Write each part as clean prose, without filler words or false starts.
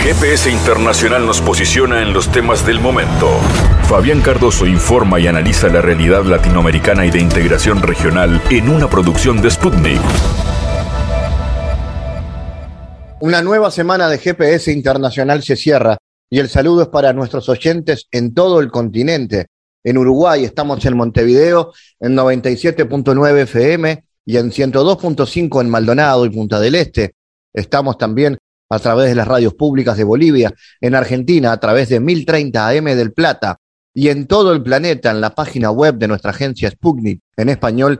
GPS Internacional nos posiciona en los temas del momento. Fabián Cardoso informa y analiza la realidad latinoamericana y de integración regional en una producción de Sputnik. Una nueva semana de GPS Internacional se cierra y el saludo es para nuestros oyentes en todo el continente. En Uruguay estamos en Montevideo en 97.9 FM y en 102.5 en Maldonado y Punta del Este. Estamos también a través de las radios públicas de Bolivia, en Argentina a través de 1030 AM del Plata y en todo el planeta en la página web de nuestra agencia Sputnik, en español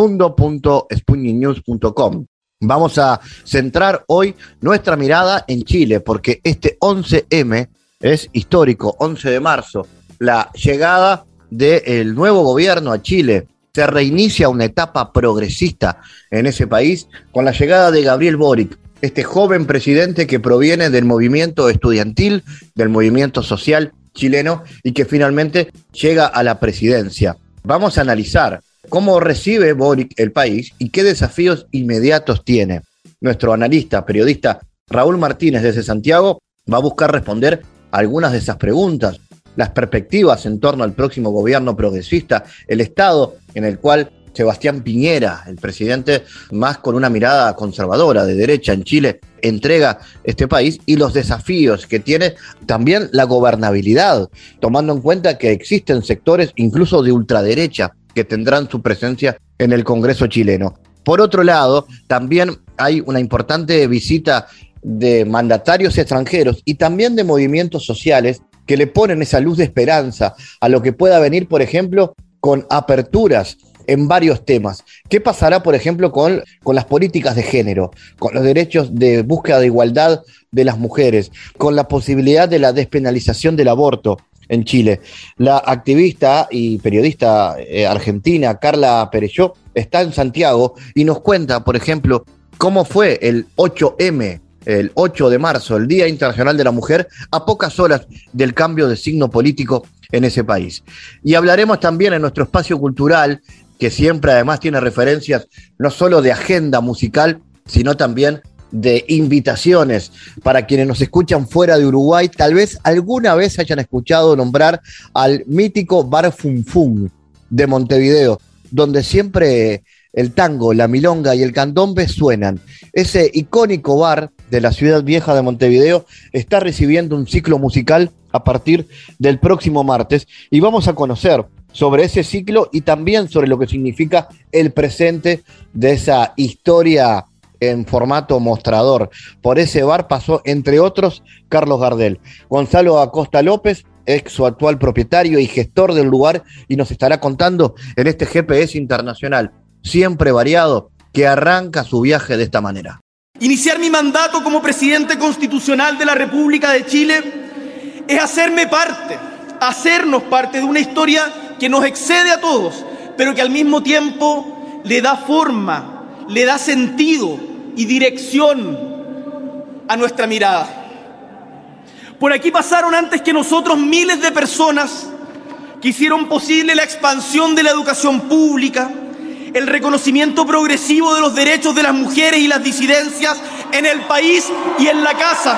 mundo.sputniknews.com. Vamos a centrar hoy nuestra mirada en Chile, porque este 11M es histórico, 11 de marzo, la llegada del nuevo gobierno a Chile. Se reinicia una etapa progresista en ese país con la llegada de Gabriel Boric, este joven presidente que proviene del movimiento estudiantil, del movimiento social chileno y que finalmente llega a la presidencia. Vamos a analizar cómo recibe Boric el país y qué desafíos inmediatos tiene. Nuestro analista, periodista Raúl Martínez desde Santiago va a buscar responder algunas de esas preguntas, las perspectivas en torno al próximo gobierno progresista, el estado en el cual Sebastián Piñera, el presidente más con una mirada conservadora de derecha en Chile, entrega este país y los desafíos que tiene también la gobernabilidad, tomando en cuenta que existen sectores incluso de ultraderecha que tendrán su presencia en el Congreso chileno. Por otro lado, también hay una importante visita de mandatarios extranjeros y también de movimientos sociales que le ponen esa luz de esperanza a lo que pueda venir, por ejemplo, con aperturas en varios temas. ¿Qué pasará, por ejemplo, con las políticas de género, con los derechos de búsqueda de igualdad de las mujeres, con la posibilidad de la despenalización del aborto en Chile? La activista y periodista argentina Carla Perelló está en Santiago y nos cuenta, por ejemplo, cómo fue el 8M, el 8 de marzo, el Día Internacional de la Mujer, a pocas horas del cambio de signo político en ese país. Y hablaremos también en nuestro espacio cultural, que siempre además tiene referencias no solo de agenda musical, sino también de invitaciones para quienes nos escuchan fuera de Uruguay. Tal vez alguna vez hayan escuchado nombrar al mítico Bar Fum Fum de Montevideo, donde siempre el tango, la milonga y el candombe suenan. Ese icónico bar de la ciudad vieja de Montevideo está recibiendo un ciclo musical a partir del próximo martes y vamos a conocer sobre ese ciclo y también sobre lo que significa el presente de esa historia en formato mostrador. Por ese bar pasó, entre otros, Carlos Gardel. Gonzalo Acosta López, ex su actual propietario y gestor del lugar, y nos estará contando en este GPS Internacional, siempre variado, que arranca su viaje de esta manera. Iniciar mi mandato como presidente constitucional de la República de Chile es hacernos parte de una historia que nos excede a todos, pero que al mismo tiempo le da forma, le da sentido y dirección a nuestra mirada. Por aquí pasaron antes que nosotros miles de personas que hicieron posible la expansión de la educación pública, el reconocimiento progresivo de los derechos de las mujeres y las disidencias en el país y en la casa,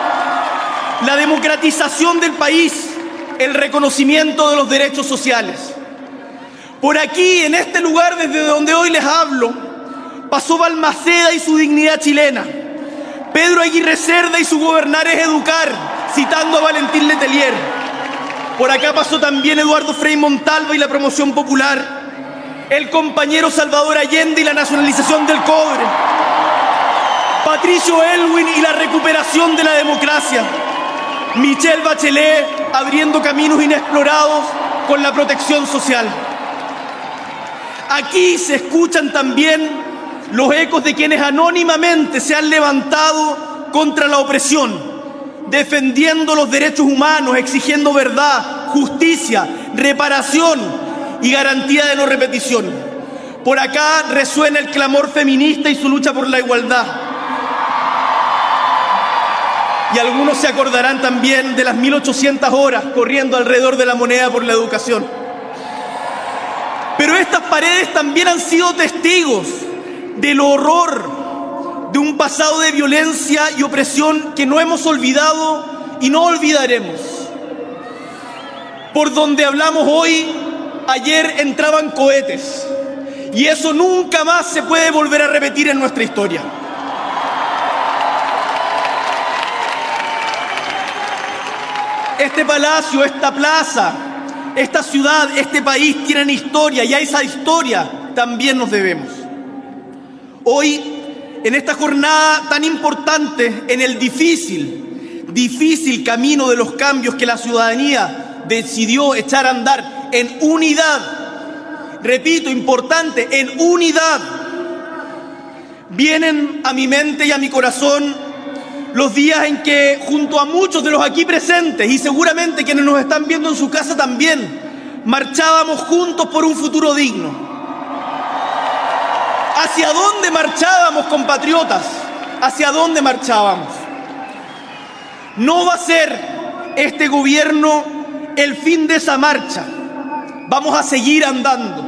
la democratización del país, el reconocimiento de los derechos sociales. Por aquí, en este lugar desde donde hoy les hablo, pasó Balmaceda y su dignidad chilena, Pedro Aguirre Cerda y su gobernar es educar, citando a Valentín Letelier. Por acá pasó también Eduardo Frei Montalva y la promoción popular, el compañero Salvador Allende y la nacionalización del cobre, Patricio Elwin y la recuperación de la democracia, Michelle Bachelet abriendo caminos inexplorados con la protección social. Aquí se escuchan también los ecos de quienes anónimamente se han levantado contra la opresión, defendiendo los derechos humanos, exigiendo verdad, justicia, reparación y garantía de no repetición. Por acá resuena el clamor feminista y su lucha por la igualdad. Y algunos se acordarán también de las 1800 horas corriendo alrededor de la moneda por la educación. Pero estas paredes también han sido testigos del horror de un pasado de violencia y opresión que no hemos olvidado y no olvidaremos. Por donde hablamos hoy, ayer entraban cohetes, y eso nunca más se puede volver a repetir en nuestra historia. Este palacio, esta plaza, esta ciudad, este país tienen historia, y a esa historia también nos debemos. Hoy, en esta jornada tan importante, en el difícil camino de los cambios que la ciudadanía decidió echar a andar en unidad, repito, importante, en unidad, vienen a mi mente y a mi corazón los días en que, junto a muchos de los aquí presentes, y seguramente quienes nos están viendo en su casa también, marchábamos juntos por un futuro digno. ¿Hacia dónde marchábamos, compatriotas? ¿Hacia dónde marchábamos? No va a ser este gobierno el fin de esa marcha. Vamos a seguir andando.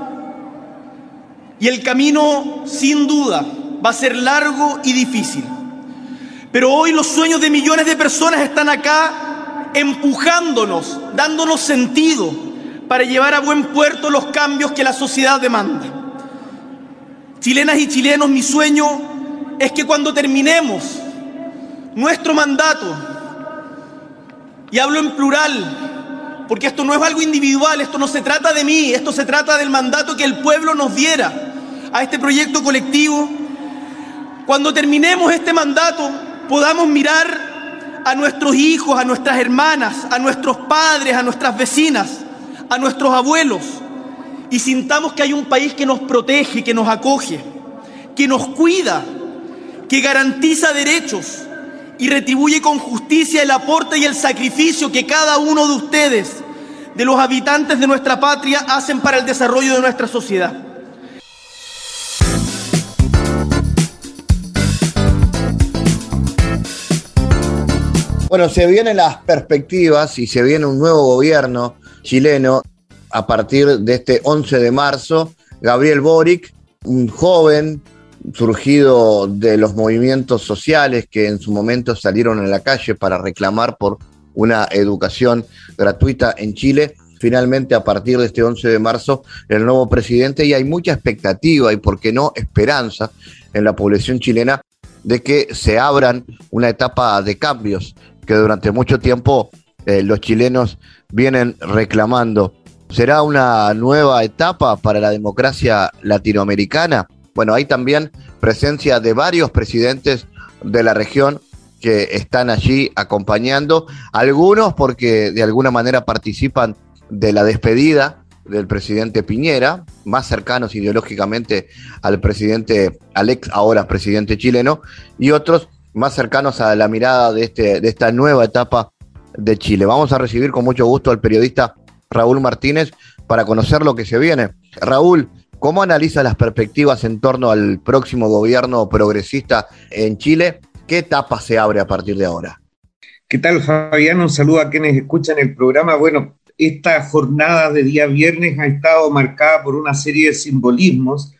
Y el camino, sin duda, va a ser largo y difícil. Pero hoy los sueños de millones de personas están acá empujándonos, dándonos sentido para llevar a buen puerto los cambios que la sociedad demanda. Chilenas y chilenos, mi sueño es que cuando terminemos nuestro mandato, y hablo en plural, porque esto no es algo individual, esto no se trata de mí, esto se trata del mandato que el pueblo nos diera a este proyecto colectivo. Cuando terminemos este mandato, podamos mirar a nuestros hijos, a nuestras hermanas, a nuestros padres, a nuestras vecinas, a nuestros abuelos, y sintamos que hay un país que nos protege, que nos acoge, que nos cuida, que garantiza derechos y retribuye con justicia el aporte y el sacrificio que cada uno de ustedes, de los habitantes de nuestra patria, hacen para el desarrollo de nuestra sociedad. Bueno, se vienen las perspectivas y se viene un nuevo gobierno chileno a partir de este 11 de marzo. Gabriel Boric, un joven surgido de los movimientos sociales que en su momento salieron a la calle para reclamar por una educación gratuita en Chile. Finalmente, a partir de este 11 de marzo, el nuevo presidente, y hay mucha expectativa y, por qué no, esperanza en la población chilena de que se abran una etapa de cambios que durante mucho tiempo los chilenos vienen reclamando. ¿Será una nueva etapa para la democracia latinoamericana? Bueno, hay también presencia de varios presidentes de la región que están allí acompañando, algunos porque de alguna manera participan de la despedida del presidente Piñera, más cercanos ideológicamente al presidente, al ex ahora presidente chileno, y otros más cercanos a la mirada de esta nueva etapa de Chile. Vamos a recibir con mucho gusto al periodista Raúl Martínez para conocer lo que se viene. Raúl, ¿cómo analiza las perspectivas en torno al próximo gobierno progresista en Chile? ¿Qué etapa se abre a partir de ahora? ¿Qué tal, Fabián? Un saludo a quienes escuchan el programa. Bueno, esta jornada de día viernes ha estado marcada por una serie de simbolismos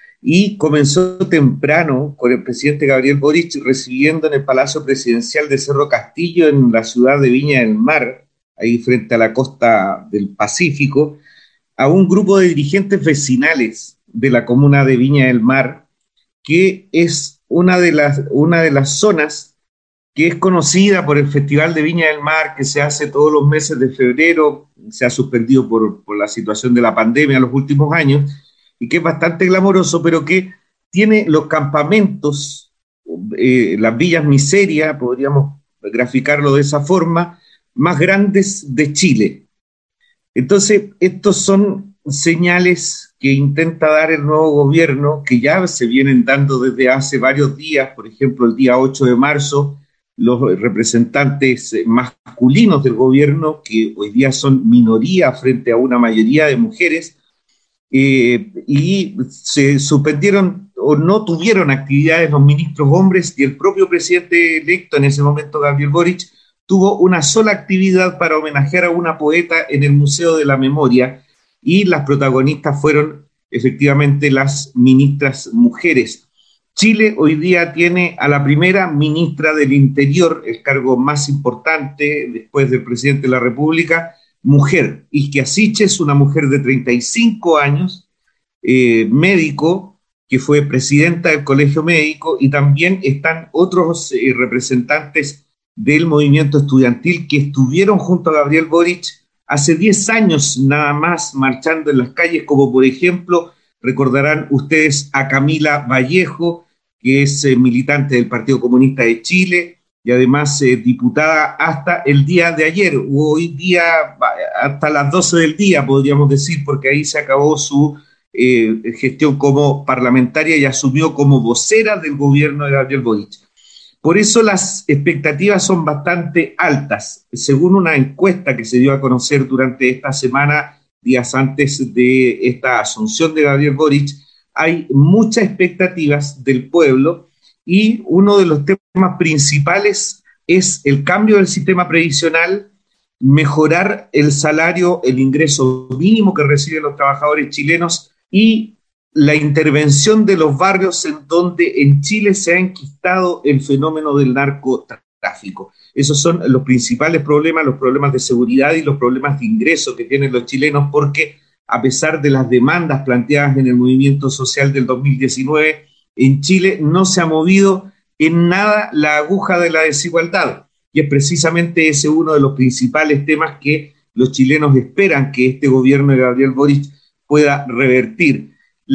y comenzó temprano con el presidente Gabriel Boric recibiendo en el Palacio Presidencial de Cerro Castillo, en la ciudad de Viña del Mar, ahí frente a la costa del Pacífico, a un grupo de dirigentes vecinales de la comuna de Viña del Mar, que es una de las zonas que es conocida por el Festival de Viña del Mar, que se hace todos los meses de febrero, se ha suspendido por la situación de la pandemia en los últimos años, y que es bastante glamoroso, pero que tiene los campamentos, las villas miseria, podríamos graficarlo de esa forma, más grandes de Chile. Entonces, estos son señales que intenta dar el nuevo gobierno, que ya se vienen dando desde hace varios días. Por ejemplo, el día 8 de marzo, los representantes masculinos del gobierno, que hoy día son minoría frente a una mayoría de mujeres, y se suspendieron o no tuvieron actividades los ministros hombres, y el propio presidente electo en ese momento, Gabriel Boric, tuvo una sola actividad para homenajear a una poeta en el Museo de la Memoria, y las protagonistas fueron efectivamente las ministras mujeres. Chile hoy día tiene a la primera ministra del Interior, el cargo más importante después del presidente de la República, mujer. Isquia Siches, una mujer de 35 años, médico, que fue presidenta del Colegio Médico, y también están otros representantes del movimiento estudiantil que estuvieron junto a Gabriel Boric hace 10 años nada más marchando en las calles, como por ejemplo, recordarán ustedes a Camila Vallejo, que es militante del Partido Comunista de Chile y además diputada hasta el día de ayer, o hoy día hasta las 12 del día, podríamos decir, porque ahí se acabó su gestión como parlamentaria y asumió como vocera del gobierno de Gabriel Boric. Por eso las expectativas son bastante altas. Según una encuesta que se dio a conocer durante esta semana, días antes de esta asunción de Gabriel Boric, hay muchas expectativas del pueblo y uno de los temas principales es el cambio del sistema previsional, mejorar el salario, el ingreso mínimo que reciben los trabajadores chilenos y la intervención de los barrios en donde en Chile se ha enquistado el fenómeno del narcotráfico. Esos son los principales problemas, los problemas de seguridad y los problemas de ingreso que tienen los chilenos, porque a pesar de las demandas planteadas en el movimiento social del 2019, en Chile no se ha movido en nada la aguja de la desigualdad. Y es precisamente ese uno de los principales temas que los chilenos esperan que este gobierno de Gabriel Boric pueda revertir.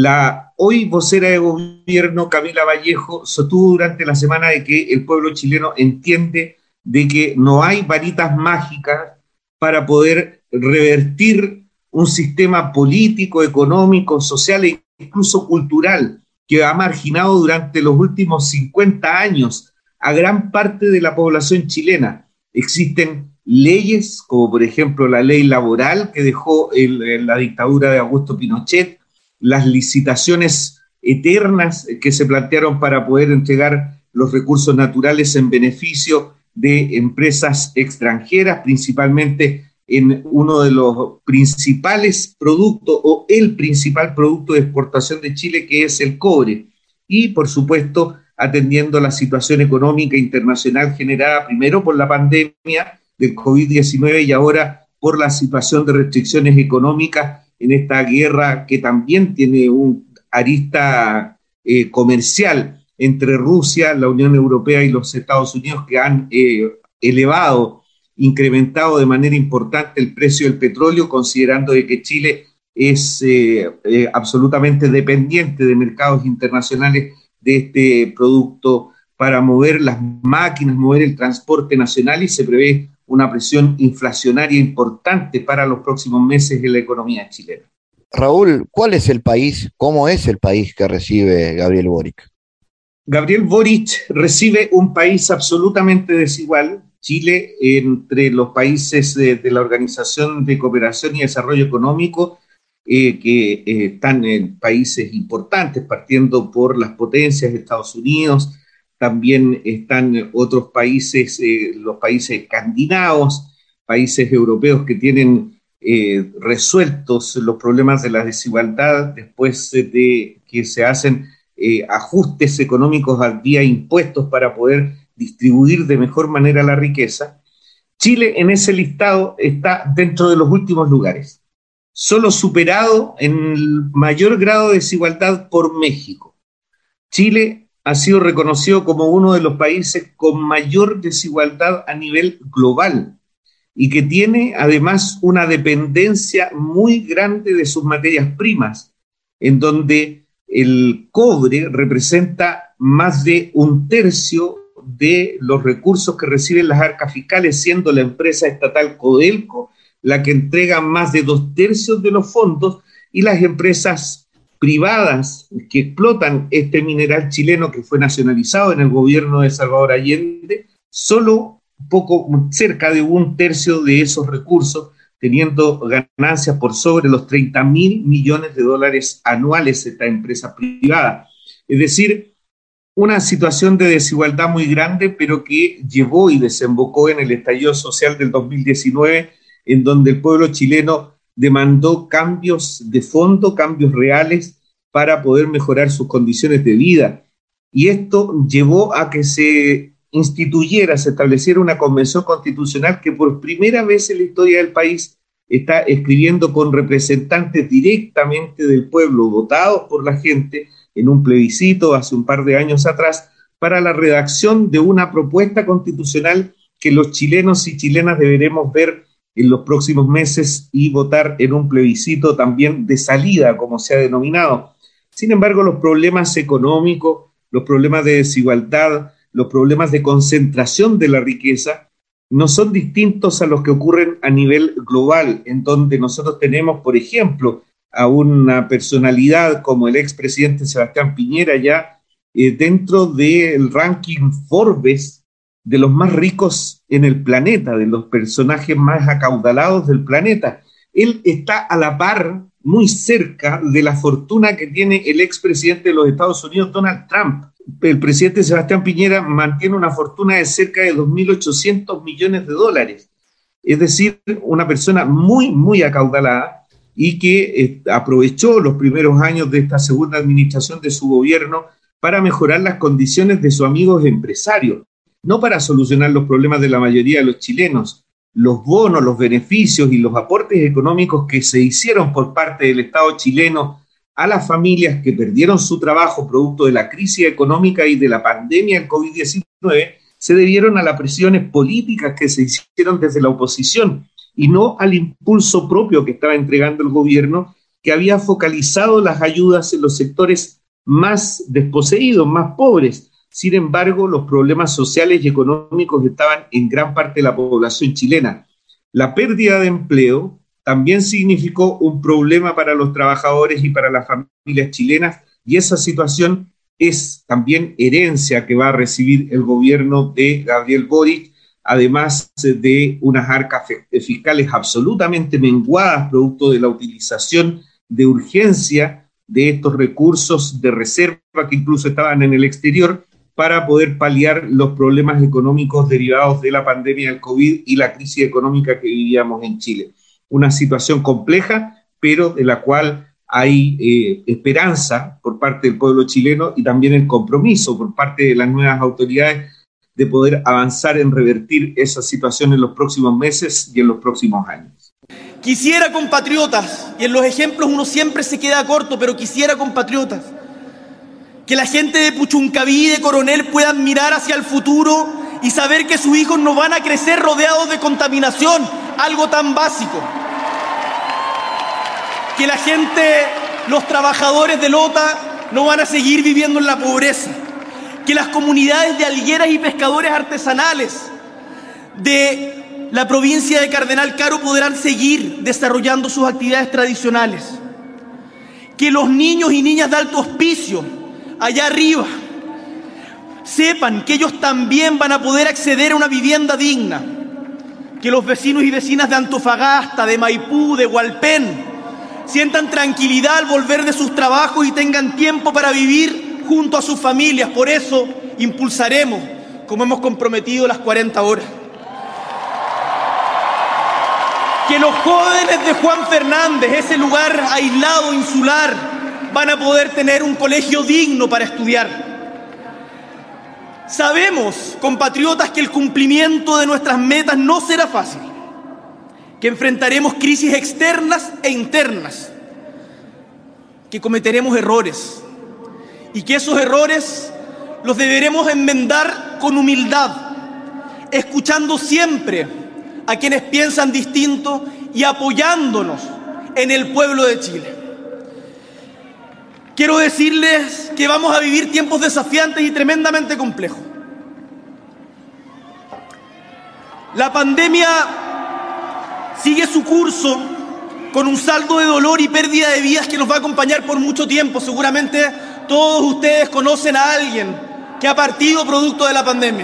La hoy vocera de gobierno, Camila Vallejo, sostuvo durante la semana de que el pueblo chileno entiende de que no hay varitas mágicas para poder revertir un sistema político, económico, social e incluso cultural que ha marginado durante los últimos 50 años a gran parte de la población chilena. Existen leyes, como por ejemplo la ley laboral que dejó la dictadura de Augusto Pinochet, las licitaciones eternas que se plantearon para poder entregar los recursos naturales en beneficio de empresas extranjeras, principalmente en uno de los principales productos o el principal producto de exportación de Chile, que es el cobre. Y, por supuesto, atendiendo la situación económica internacional generada primero por la pandemia del COVID-19 y ahora por la situación de restricciones económicas en esta guerra que también tiene un arista comercial entre Rusia, la Unión Europea y los Estados Unidos, que han incrementado de manera importante el precio del petróleo, considerando de que Chile es absolutamente dependiente de mercados internacionales de este producto para mover las máquinas, mover el transporte nacional, y se prevé una presión inflacionaria importante para los próximos meses en la economía chilena. Raúl, ¿cuál es el país, cómo es el país que recibe Gabriel Boric? Gabriel Boric recibe un país absolutamente desigual. Chile, entre los países de la Organización de Cooperación y Desarrollo Económico, que están en países importantes, partiendo por las potencias de Estados Unidos, también están otros países, los países escandinavos, países europeos que tienen resueltos los problemas de la desigualdad después de que se hacen ajustes económicos vía impuestos para poder distribuir de mejor manera la riqueza. Chile en ese listado está dentro de los últimos lugares, solo superado en mayor grado de desigualdad por México. Chile ha sido reconocido como uno de los países con mayor desigualdad a nivel global y que tiene además una dependencia muy grande de sus materias primas, en donde el cobre representa más de un tercio de los recursos que reciben las arcas fiscales, siendo la empresa estatal Codelco la que entrega más de 2/3 de los fondos, y las empresas privadas que explotan este mineral chileno que fue nacionalizado en el gobierno de Salvador Allende, solo cerca de 1/3 de esos recursos, teniendo ganancias por sobre los $30.000 millones anuales esta empresa privada. Es decir, una situación de desigualdad muy grande, pero que llevó y desembocó en el estallido social del 2019, en donde el pueblo chileno demandó cambios de fondo, cambios reales, para poder mejorar sus condiciones de vida. y esto llevó a que se estableciera una convención constitucional que por primera vez en la historia del país está escribiendo con representantes directamente del pueblo, votados por la gente en un plebiscito hace un par de años atrás, para la redacción de una propuesta constitucional que los chilenos y chilenas deberemos ver en los próximos meses y votar en un plebiscito también de salida, como se ha denominado. Sin embargo, los problemas económicos, los problemas de desigualdad, los problemas de concentración de la riqueza no son distintos a los que ocurren a nivel global, en donde nosotros tenemos, por ejemplo, a una personalidad como el expresidente Sebastián Piñera ya dentro del ranking Forbes de los más ricos en el planeta, de los personajes más acaudalados del planeta. Él está a la par, muy cerca de la fortuna que tiene el expresidente de los Estados Unidos, Donald Trump. El presidente Sebastián Piñera mantiene una fortuna de cerca de 2.800 millones de dólares. Es decir, una persona muy, muy acaudalada y que aprovechó los primeros años de esta segunda administración de su gobierno para mejorar las condiciones de sus amigos empresarios, no para solucionar los problemas de la mayoría de los chilenos. Los bonos, los beneficios y los aportes económicos que se hicieron por parte del Estado chileno a las familias que perdieron su trabajo producto de la crisis económica y de la pandemia del COVID-19 se debieron a las presiones políticas que se hicieron desde la oposición y no al impulso propio que estaba entregando el gobierno, que había focalizado las ayudas en los sectores más desposeídos, más pobres. Sin embargo, los problemas sociales y económicos estaban en gran parte de la población chilena. La pérdida de empleo también significó un problema para los trabajadores y para las familias chilenas, y esa situación es también herencia que va a recibir el gobierno de Gabriel Boric, además de unas arcas fiscales absolutamente menguadas, producto de la utilización de urgencia de estos recursos de reserva que incluso estaban en el exterior para poder paliar los problemas económicos derivados de la pandemia del COVID y la crisis económica que vivíamos en Chile. Una situación compleja, pero de la cual hay esperanza por parte del pueblo chileno y también el compromiso por parte de las nuevas autoridades de poder avanzar en revertir esa situación en los próximos meses y en los próximos años. Quisiera, compatriotas, y en los ejemplos uno siempre se queda corto, pero quisiera, compatriotas, que la gente de Puchuncaví y de Coronel puedan mirar hacia el futuro y saber que sus hijos no van a crecer rodeados de contaminación, algo tan básico. Que la gente, los trabajadores de Lota, no van a seguir viviendo en la pobreza. Que las comunidades de algueras y pescadores artesanales de la provincia de Cardenal Caro podrán seguir desarrollando sus actividades tradicionales. Que los niños y niñas de Alto Hospicio, allá arriba, sepan que ellos también van a poder acceder a una vivienda digna. Que los vecinos y vecinas de Antofagasta, de Maipú, de Hualpén, sientan tranquilidad al volver de sus trabajos y tengan tiempo para vivir junto a sus familias. Por eso impulsaremos, como hemos comprometido, las 40 horas. Que los jóvenes de Juan Fernández, ese lugar aislado, insular, van a poder tener un colegio digno para estudiar. Sabemos, compatriotas, que el cumplimiento de nuestras metas no será fácil, que enfrentaremos crisis externas e internas, que cometeremos errores y que esos errores los deberemos enmendar con humildad, escuchando siempre a quienes piensan distinto y apoyándonos en el pueblo de Chile. Quiero decirles que vamos a vivir tiempos desafiantes y tremendamente complejos. La pandemia sigue su curso con un saldo de dolor y pérdida de vidas que nos va a acompañar por mucho tiempo. Seguramente todos ustedes conocen a alguien que ha partido producto de la pandemia.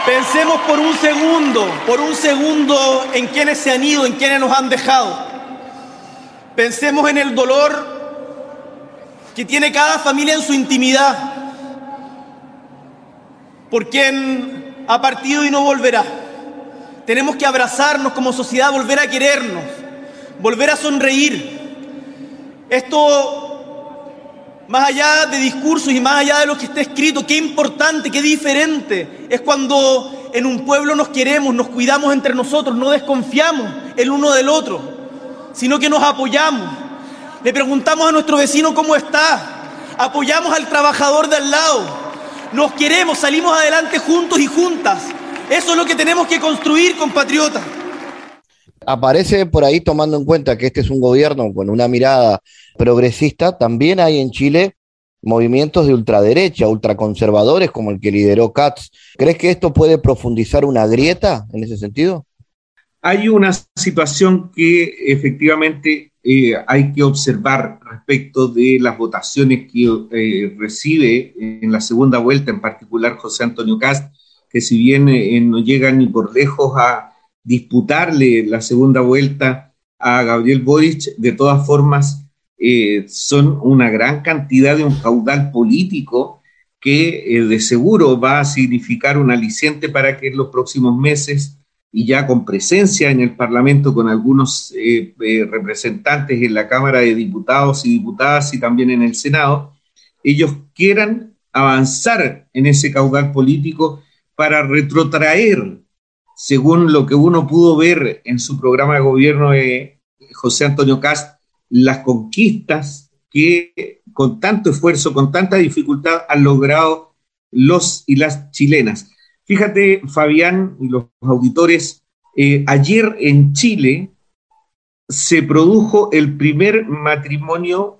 Pensemos por un segundo en quienes se han ido, en quienes nos han dejado. Pensemos en el dolor que tiene cada familia en su intimidad por quien ha partido y no volverá. Tenemos que abrazarnos como sociedad, volver a querernos, volver a sonreír. Esto, más allá de discursos y más allá de lo que está escrito, qué importante, qué diferente es cuando en un pueblo nos queremos, nos cuidamos entre nosotros, no desconfiamos el uno del otro, sino que nos apoyamos. Le preguntamos a nuestro vecino cómo está, apoyamos al trabajador de al lado, nos queremos, salimos adelante juntos y juntas. Eso es lo que tenemos que construir, compatriotas. Aparece por ahí, tomando en cuenta que este es un gobierno con una mirada progresista, también hay en Chile movimientos de ultraderecha, ultraconservadores, como el que lideró Katz. ¿Crees que esto puede profundizar una grieta en ese sentido? Hay una situación que efectivamente hay que observar respecto de las votaciones que recibe en la segunda vuelta, en particular José Antonio Kast, que si bien no llega ni por lejos a disputarle la segunda vuelta a Gabriel Boric, de todas formas son una gran cantidad de un caudal político que de seguro va a significar un aliciente para que en los próximos meses, y ya con presencia en el Parlamento con algunos representantes en la Cámara de Diputados y Diputadas y también en el Senado, ellos quieran avanzar en ese caudal político para retrotraer, según lo que uno pudo ver en su programa de gobierno de José Antonio Kast, las conquistas que con tanto esfuerzo, con tanta dificultad han logrado los y las chilenas. Fíjate, Fabián y los auditores, ayer en Chile se produjo el primer matrimonio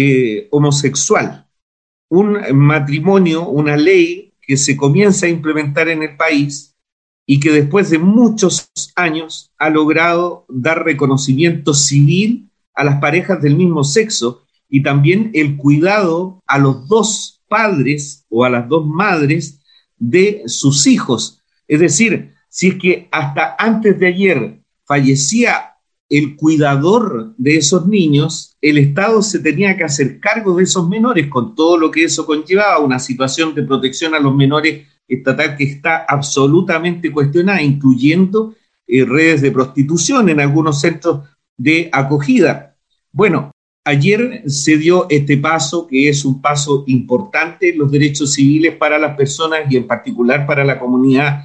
homosexual, un matrimonio, una ley que se comienza a implementar en el país y que después de muchos años ha logrado dar reconocimiento civil a las parejas del mismo sexo y también el cuidado a los dos padres o a las dos madres de sus hijos. Es decir, si es que hasta antes de ayer fallecía el cuidador de esos niños, el Estado se tenía que hacer cargo de esos menores con todo lo que eso conllevaba, una situación de protección a los menores estatal que está absolutamente cuestionada, incluyendo redes de prostitución en algunos centros de acogida. Bueno, ayer se dio este paso, que es un paso importante en los derechos civiles para las personas y en particular para la comunidad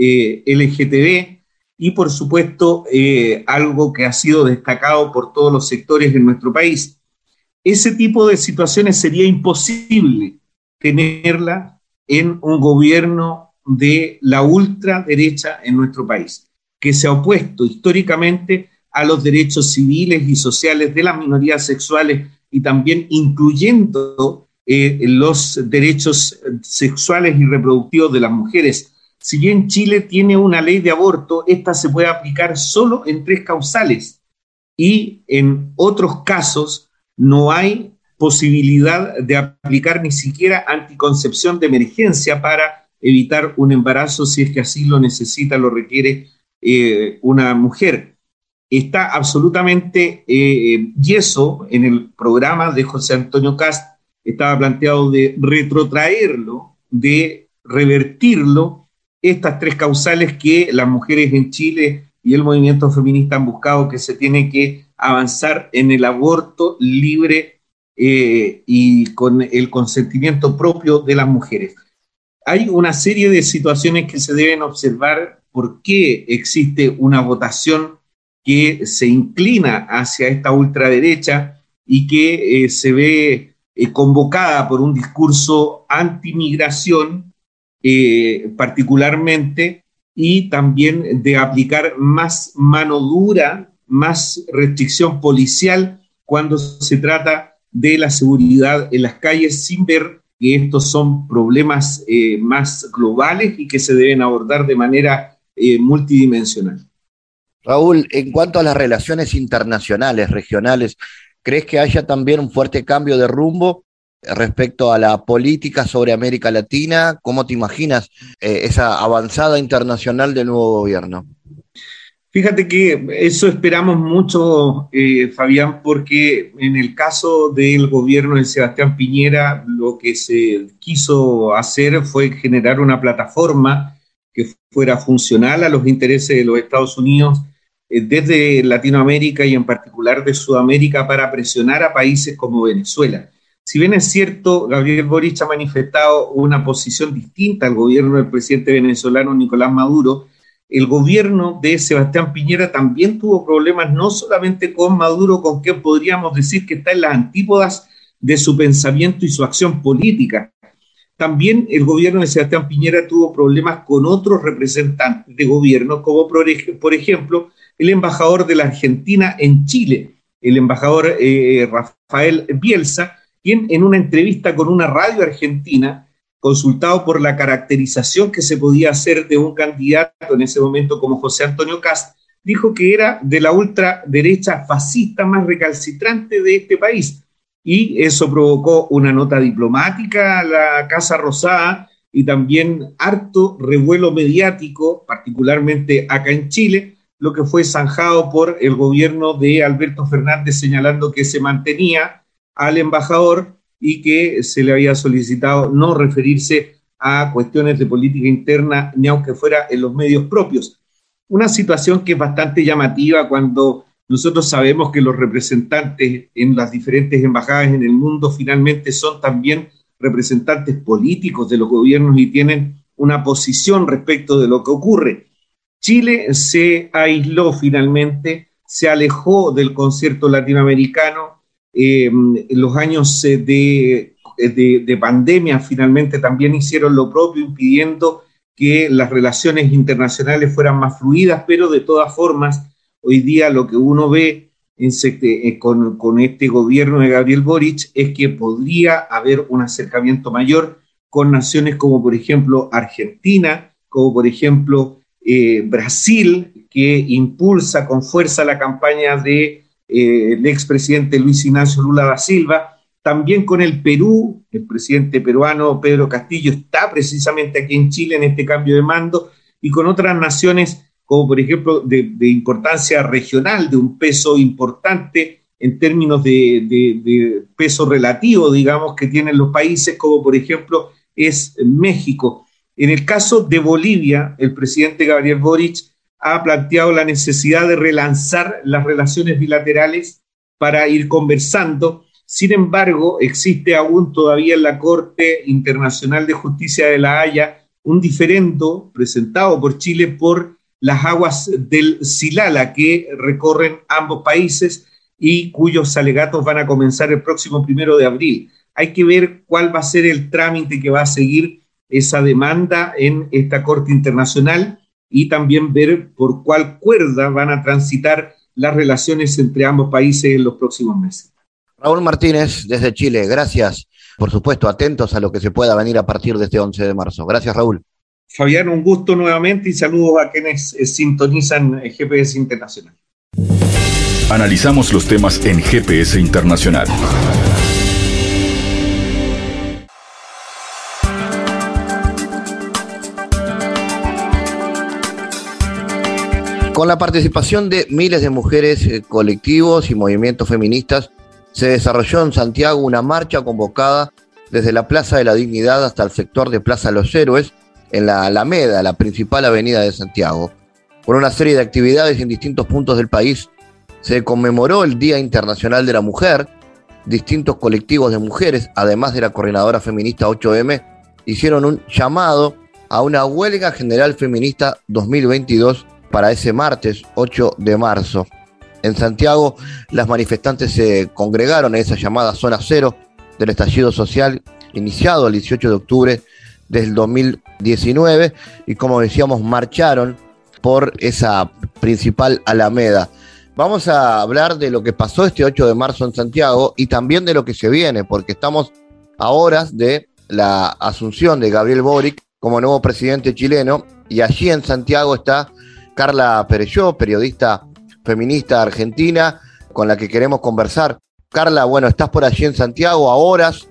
LGTB, y por supuesto algo que ha sido destacado por todos los sectores en nuestro país. Ese tipo de situaciones sería imposible tenerla en un gobierno de la ultraderecha en nuestro país, que se ha opuesto históricamente a los derechos civiles y sociales de las minorías sexuales y también incluyendo los derechos sexuales y reproductivos de las mujeres. Si bien Chile tiene una ley de aborto, esta se puede aplicar solo en 3 causales y en otros casos no hay posibilidad de aplicar ni siquiera anticoncepción de emergencia para evitar un embarazo si es que así lo necesita, lo requiere una mujer. Está absolutamente, y eso en el programa de José Antonio Kast estaba planteado de retrotraerlo, de revertirlo, estas 3 causales que las mujeres en Chile y el movimiento feminista han buscado, que se tiene que avanzar en el aborto libre y con el consentimiento propio de las mujeres. Hay una serie de situaciones que se deben observar por qué existe una votación que se inclina hacia esta ultraderecha y que se ve convocada por un discurso antimigración particularmente, y también de aplicar más mano dura, más restricción policial cuando se trata de la seguridad en las calles, sin ver que estos son problemas más globales y que se deben abordar de manera multidimensional. Raúl, en cuanto a las relaciones internacionales, regionales, ¿crees que haya también un fuerte cambio de rumbo respecto a la política sobre América Latina. ¿Cómo te imaginas esa avanzada internacional del nuevo gobierno? Fíjate que eso esperamos mucho, Fabián, porque en el caso del gobierno de Sebastián Piñera, lo que se quiso hacer fue generar una plataforma que fuera funcional a los intereses de los Estados Unidos desde Latinoamérica y en particular de Sudamérica para presionar a países como Venezuela. Si bien es cierto, Gabriel Boric ha manifestado una posición distinta al gobierno del presidente venezolano Nicolás Maduro, el gobierno de Sebastián Piñera también tuvo problemas no solamente con Maduro, con quien podríamos decir que está en las antípodas de su pensamiento y su acción política. También el gobierno de Sebastián Piñera tuvo problemas con otros representantes de gobierno, como por ejemplo el embajador de la Argentina en Chile, el embajador Rafael Bielsa, quien en una entrevista con una radio argentina, consultado por la caracterización que se podía hacer de un candidato en ese momento como José Antonio Kast, dijo que era de la ultraderecha fascista más recalcitrante de este país. Y eso provocó una nota diplomática a la Casa Rosada y también harto revuelo mediático, particularmente acá en Chile, lo que fue zanjado por el gobierno de Alberto Fernández señalando que se mantenía al embajador y que se le había solicitado no referirse a cuestiones de política interna, ni aunque fuera en los medios propios. Una situación que es bastante llamativa cuando nosotros sabemos que los representantes en las diferentes embajadas en el mundo finalmente son también representantes políticos de los gobiernos y tienen una posición respecto de lo que ocurre. Chile se aisló finalmente, se alejó del concierto latinoamericano. Los años de pandemia finalmente también hicieron lo propio, impidiendo que las relaciones internacionales fueran más fluidas, pero de todas formas, hoy día lo que uno ve con este gobierno de Gabriel Boric es que podría haber un acercamiento mayor con naciones como por ejemplo Argentina, como por ejemplo Brasil, que impulsa con fuerza la campaña de el expresidente Luis Ignacio Lula da Silva, también con el Perú, el presidente peruano Pedro Castillo está precisamente aquí en Chile en este cambio de mando, y con otras naciones como por ejemplo de importancia regional, de un peso importante en términos de peso relativo, digamos, que tienen los países, como por ejemplo es México. En el caso de Bolivia, el presidente Gabriel Boric ha planteado la necesidad de relanzar las relaciones bilaterales para ir conversando. Sin embargo, existe aún todavía en la Corte Internacional de Justicia de La Haya un diferendo presentado por Chile por las aguas del Silala que recorren ambos países y cuyos alegatos van a comenzar el próximo 1 de abril. Hay que ver cuál va a ser el trámite que va a seguir esa demanda en esta Corte Internacional y también ver por cuál cuerda van a transitar las relaciones entre ambos países en los próximos meses. Raúl Martínez, desde Chile, gracias. Por supuesto, atentos a lo que se pueda venir a partir de este 11 de marzo. Gracias, Raúl. Fabián, un gusto nuevamente y saludos a quienes sintonizan GPS Internacional. Analizamos los temas en GPS Internacional. Con la participación de miles de mujeres, colectivos y movimientos feministas, se desarrolló en Santiago una marcha convocada desde la Plaza de la Dignidad hasta el sector de Plaza Los Héroes, en la Alameda, la principal avenida de Santiago. Por una serie de actividades en distintos puntos del país, se conmemoró el Día Internacional de la Mujer. Distintos colectivos de mujeres, además de la coordinadora feminista 8M, hicieron un llamado a una huelga general feminista 2022 para ese martes 8 de marzo. En Santiago, las manifestantes se congregaron en esa llamada zona cero del estallido social iniciado el 18 de octubre del 2019 y, como decíamos, marcharon por esa principal Alameda. Vamos a hablar de lo que pasó este 8 de marzo en Santiago y también de lo que se viene, porque estamos a horas de la asunción de Gabriel Boric como nuevo presidente chileno, y allí en Santiago está Carla Perelló, periodista feminista argentina, con la que queremos conversar. Carla, bueno, estás por allí en Santiago a horas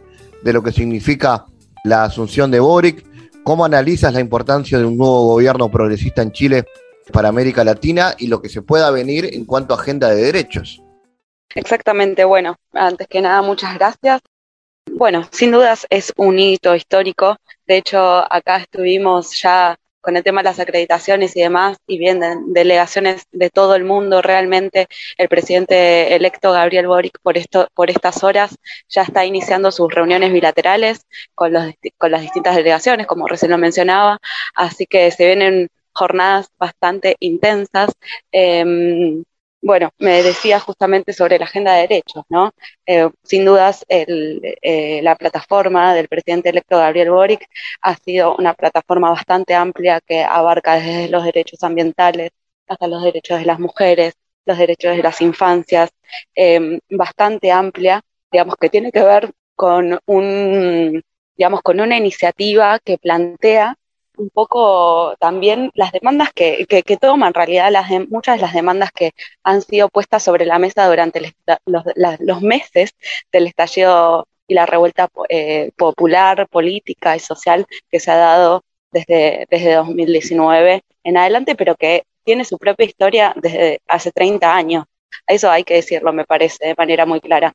de lo que significa la asunción de Boric. ¿Cómo analizas la importancia de un nuevo gobierno progresista en Chile para América Latina y lo que se pueda venir en cuanto a agenda de derechos? Exactamente, bueno, antes que nada, muchas gracias. Bueno, sin dudas es un hito histórico. De hecho, acá estuvimos ya con el tema de las acreditaciones y demás, y bien delegaciones de todo el mundo. Realmente el presidente electo Gabriel Boric por estas horas ya está iniciando sus reuniones bilaterales con las distintas delegaciones, como recién lo mencionaba, así que se vienen jornadas bastante intensas. Bueno, me decía justamente sobre la agenda de derechos, ¿no? Sin dudas, la plataforma del presidente electo Gabriel Boric ha sido una plataforma bastante amplia que abarca desde los derechos ambientales hasta los derechos de las mujeres, los derechos de las infancias, bastante amplia, digamos, que tiene que ver con con una iniciativa que plantea un poco también las demandas que toma en realidad muchas de las demandas que han sido puestas sobre la mesa durante los meses del estallido y la revuelta popular, política y social que se ha dado desde 2019 en adelante, pero que tiene su propia historia desde hace 30 años. Eso hay que decirlo, me parece, de manera muy clara.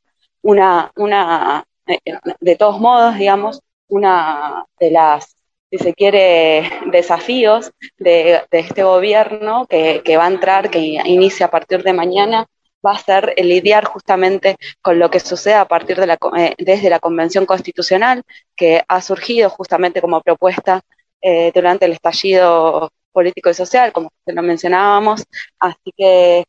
De todos modos, digamos, una de las, si se quiere, desafíos de este gobierno que va a entrar, que inicia a partir de mañana, va a ser lidiar justamente con lo que sucede a partir desde la Convención Constitucional, que ha surgido justamente como propuesta durante el estallido político y social, como lo mencionábamos. Así que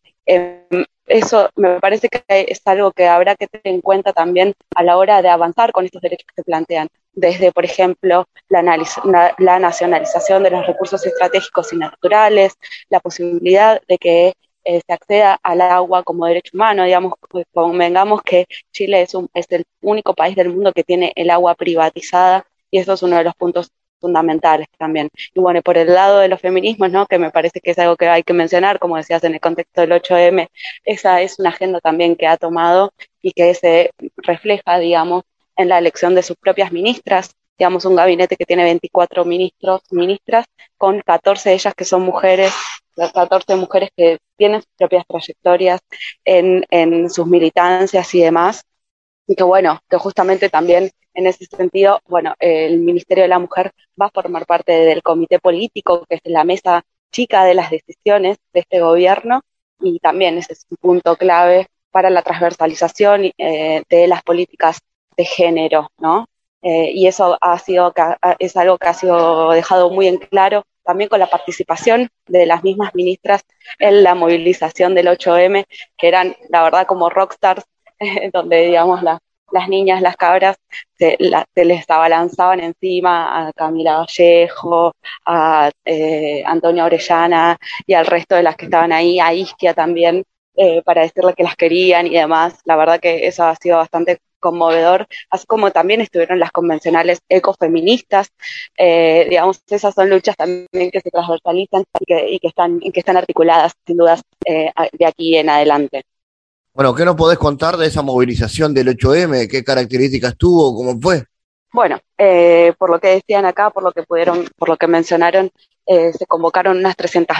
eso me parece que es algo que habrá que tener en cuenta también a la hora de avanzar con estos derechos que se plantean, desde, por ejemplo, la nacionalización de los recursos estratégicos y naturales, la posibilidad de que se acceda al agua como derecho humano. Digamos, convengamos que Chile es el único país del mundo que tiene el agua privatizada, y eso es uno de los puntos fundamentales también. Y bueno, por el lado de los feminismos, ¿no?, que me parece que es algo que hay que mencionar, como decías, en el contexto del 8M, esa es una agenda también que ha tomado y que se refleja, digamos, en la elección de sus propias ministras. Digamos, un gabinete que tiene 24 ministras, con 14 de ellas que son mujeres, 14 mujeres que tienen sus propias trayectorias en sus militancias y demás, y que bueno, que justamente también en ese sentido, bueno, el Ministerio de la Mujer va a formar parte del comité político, que es la mesa chica de las decisiones de este gobierno, y también ese es un punto clave para la transversalización de las políticas de género, ¿no? Y eso es algo que ha sido dejado muy en claro también con la participación de las mismas ministras en la movilización del 8M, que eran, la verdad, como rockstars, donde, digamos, las niñas, las cabras, se les abalanzaban encima a Camila Vallejo, a Antonia Orellana y al resto de las que estaban ahí, a Isquia también, para decirle que las querían y demás. La verdad que eso ha sido bastante conmovedor, así como también estuvieron las convencionales ecofeministas. Digamos, esas son luchas también que se transversalizan y que están articuladas, sin dudas, de aquí en adelante. Bueno, ¿qué nos podés contar de esa movilización del 8M? ¿Qué características tuvo? ¿Cómo fue? Bueno, por lo que decían acá, por lo que mencionaron, se convocaron unas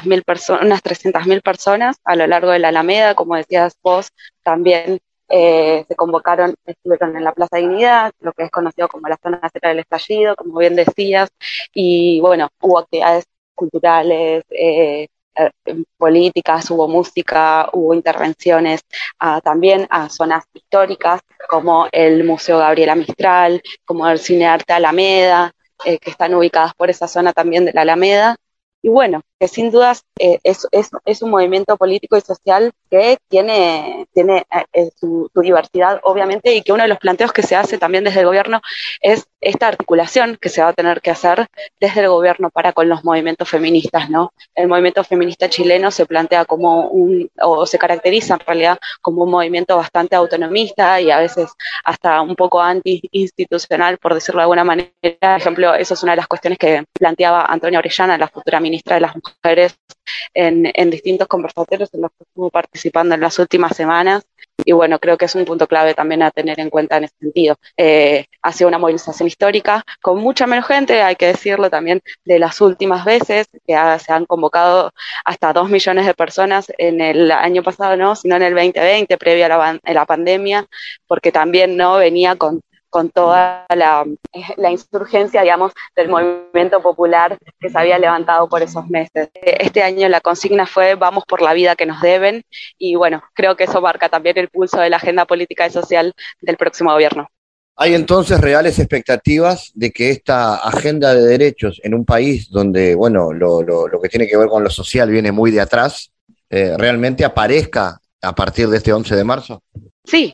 300.000 personas a lo largo de la Alameda, como decías vos, también estuvieron en la Plaza Dignidad, lo que es conocido como la zona cero del estallido, como bien decías, y bueno, hubo actividades culturales, políticas, hubo música, hubo intervenciones también a zonas históricas como el Museo Gabriela Mistral, como el Cine Arte Alameda, que están ubicadas por esa zona también de la Alameda. Y bueno, que sin dudas es un movimiento político y social que tiene su diversidad, obviamente, y que uno de los planteos que se hace también desde el gobierno es esta articulación que se va a tener que hacer desde el gobierno para con los movimientos feministas, ¿no? El movimiento feminista chileno se plantea o se caracteriza en realidad como un movimiento bastante autonomista y a veces hasta un poco anti-institucional, por decirlo de alguna manera. Por ejemplo, eso es una de las cuestiones que planteaba Antonia Orellana, la futura ministra de las Mujeres, en distintos conversatorios en los que estuvo participando en las últimas semanas. Y bueno, creo que es un punto clave también a tener en cuenta en ese sentido. Ha sido una movilización histórica con mucha menos gente, hay que decirlo también, de las últimas veces, que se han convocado hasta 2 millones de personas en el año pasado, no, sino en el 2020, previo a la pandemia, porque también no venía con toda la insurgencia, digamos, del movimiento popular que se había levantado por esos meses. Este año la consigna fue "Vamos por la vida que nos deben", y bueno, creo que eso marca también el pulso de la agenda política y social del próximo gobierno. ¿Hay entonces reales expectativas de que esta agenda de derechos en un país donde, bueno, lo que tiene que ver con lo social viene muy de atrás, realmente aparezca a partir de este 11 de marzo? Sí,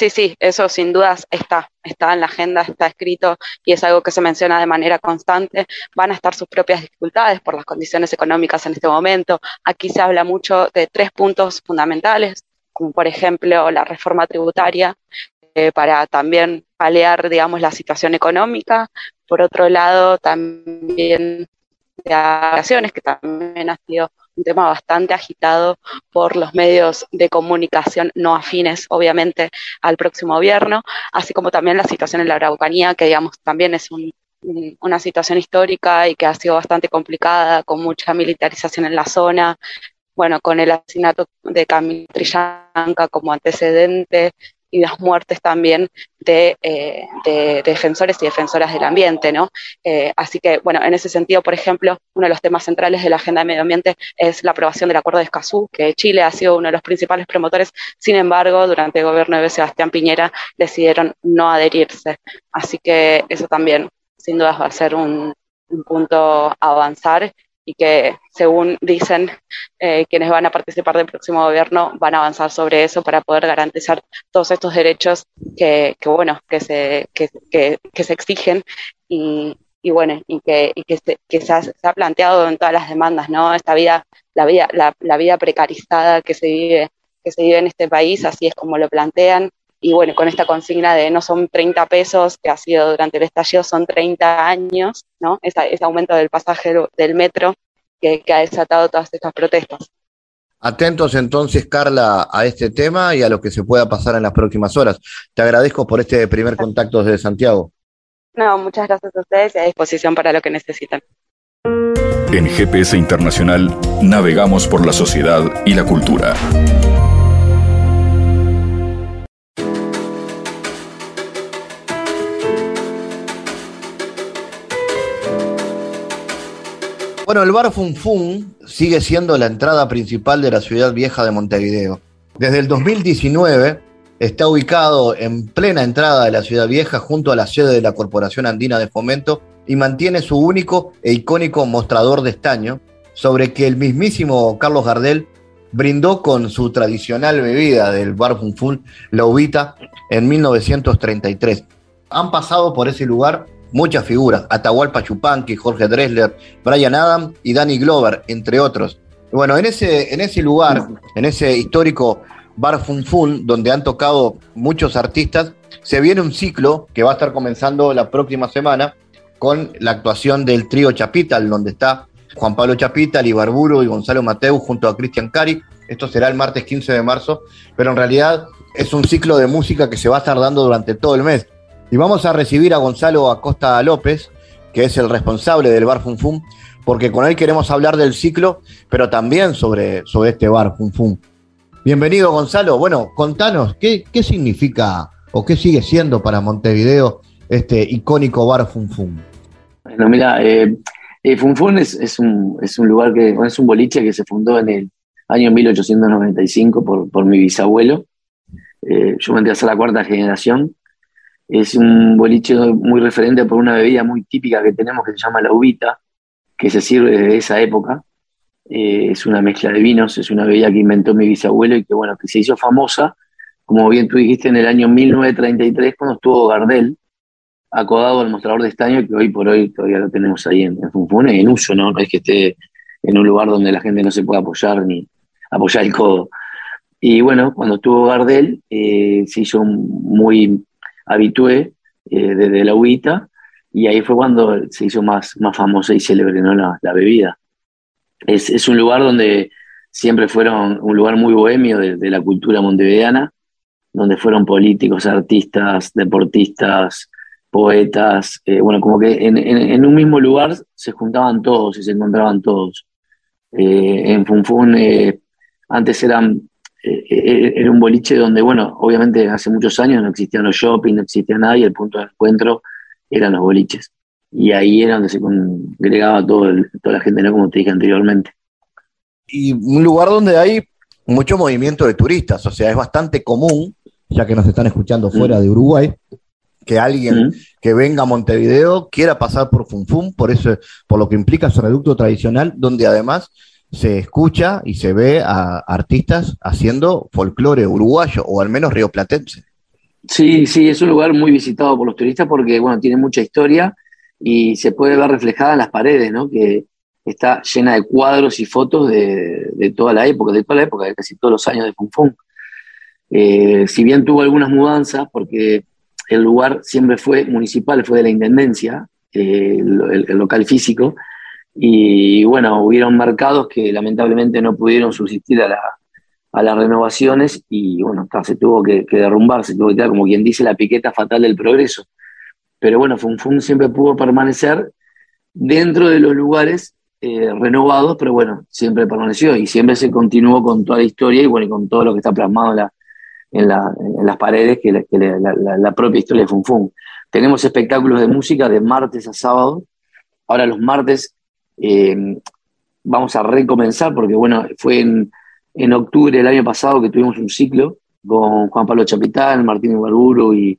eso sin dudas está en la agenda, está escrito y es algo que se menciona de manera constante. Van a estar sus propias dificultades por las condiciones económicas en este momento. Aquí se habla mucho de 3 puntos fundamentales, como por ejemplo la reforma tributaria, para también paliar, digamos, la situación económica. Por otro lado, también de acciones, que también ha sido un tema bastante agitado por los medios de comunicación no afines, obviamente, al próximo gobierno, así como también la situación en la Araucanía, que digamos también es una situación histórica y que ha sido bastante complicada, con mucha militarización en la zona, bueno, con el asesinato de Camilo Trillanca como antecedente, y las muertes también de defensores y defensoras del ambiente, ¿no? Así que, bueno, en ese sentido, por ejemplo, uno de los temas centrales de la agenda de medio ambiente es la aprobación del Acuerdo de Escazú, que Chile ha sido uno de los principales promotores. Sin embargo, durante el gobierno de Sebastián Piñera decidieron no adherirse. Así que eso también, sin duda, va a ser un punto a avanzar, y que, según dicen quienes van a participar del próximo gobierno, van a avanzar sobre eso para poder garantizar todos estos derechos que se exigen y bueno, y que se ha planteado en todas las demandas, ¿no? La vida precarizada que se vive en este país, así es como lo plantean. Y bueno, con esta consigna de no son 30 pesos, que ha sido durante el estallido, son 30 años, ¿no? Ese aumento del pasaje del metro que ha desatado todas estas protestas. Atentos entonces, Carla, a este tema y a lo que se pueda pasar en las próximas horas. Te agradezco por este primer contacto desde Santiago. No, muchas gracias a ustedes y a disposición para lo que necesitan. En GPS Internacional navegamos por la sociedad y la cultura. Bueno, el bar Fun Fun sigue siendo la entrada principal de la ciudad vieja de Montevideo. Desde el 2019 está ubicado en plena entrada de la ciudad vieja junto a la sede de la Corporación Andina de Fomento y mantiene su único e icónico mostrador de estaño sobre que el mismísimo Carlos Gardel brindó con su tradicional bebida del bar Fun Fun, la uvita, en 1933. Han pasado por ese lugar muchas figuras: Atahualpa Yupanqui, Jorge Drexler, Bryan Adams y Danny Glover, entre otros. Bueno, en ese lugar, en ese histórico bar Fun Fun, donde han tocado muchos artistas, se viene un ciclo que va a estar comenzando la próxima semana con la actuación del trío Chapital, donde está Juan Pablo Chapital, Ibarburu y Gonzalo Mateu junto a Cristian Cari. Esto será el martes 15 de marzo, pero en realidad es un ciclo de música que se va a estar dando durante todo el mes. Y vamos a recibir a Gonzalo Acosta López, que es el responsable del bar Fun Fun, porque con él queremos hablar del ciclo, pero también sobre este bar Fun Fun. Bienvenido, Gonzalo. Bueno, contanos, ¿qué significa o qué sigue siendo para Montevideo este icónico bar Fun Fun? Bueno, mira, Fun Fun es un lugar es un boliche que se fundó en el año 1895 por mi bisabuelo. Yo me entré a ser la 4ª generación. Es un boliche muy referente por una bebida muy típica que tenemos que se llama la uvita, que se sirve desde esa época. Es una mezcla de vinos, es una bebida que inventó mi bisabuelo y que se hizo famosa, como bien tú dijiste, en el año 1933, cuando estuvo Gardel acodado al mostrador de estaño, que hoy por hoy todavía lo tenemos ahí en Fun Fun, en uso, ¿no? No es que esté en un lugar donde la gente no se pueda apoyar ni apoyar el codo. Y bueno, cuando estuvo Gardel, se hizo muy habitué de la uvita, y ahí fue cuando se hizo más famosa y célebre, ¿no? la bebida. Es un lugar donde siempre fueron un lugar muy bohemio de la cultura montevideana, donde fueron políticos, artistas, deportistas, poetas, bueno, como que en un mismo lugar se juntaban todos y se encontraban todos. En Funfún antes era un boliche donde, bueno, obviamente hace muchos años no existían los shopping, no existía nada y el punto de encuentro eran los boliches. Y ahí era donde se congregaba toda la gente, ¿no? Como te dije anteriormente. Y un lugar donde hay mucho movimiento de turistas, o sea, es bastante común, ya que nos están escuchando fuera de Uruguay, que alguien que venga a Montevideo quiera pasar por Funfún, por eso, por lo que implica su reducto tradicional, donde además se escucha y se ve a artistas haciendo folclore uruguayo, o al menos rioplatense. Sí, sí, es un lugar muy visitado por los turistas porque, bueno, tiene mucha historia y se puede ver reflejada en las paredes, ¿no? Que está llena de cuadros y fotos de toda la época, de casi todos los años de Funfún. Si bien tuvo algunas mudanzas, porque el lugar siempre fue municipal, fue de la Intendencia, el local físico, y bueno, hubieron mercados que lamentablemente no pudieron subsistir a las renovaciones y bueno, se tuvo que derrumbar, se tuvo que quedar como quien dice la piqueta fatal del progreso. Pero bueno, Funfún siempre pudo permanecer dentro de los lugares renovados, pero bueno, siempre permaneció y siempre se continuó con toda la historia y bueno, y con todo lo que está plasmado en las paredes, que la propia historia de Funfún. Tenemos espectáculos de música de martes a sábado. Ahora los martes vamos a recomenzar, porque bueno, fue en octubre del año pasado que tuvimos un ciclo con Juan Pablo Chapital, Martín Ibarburu y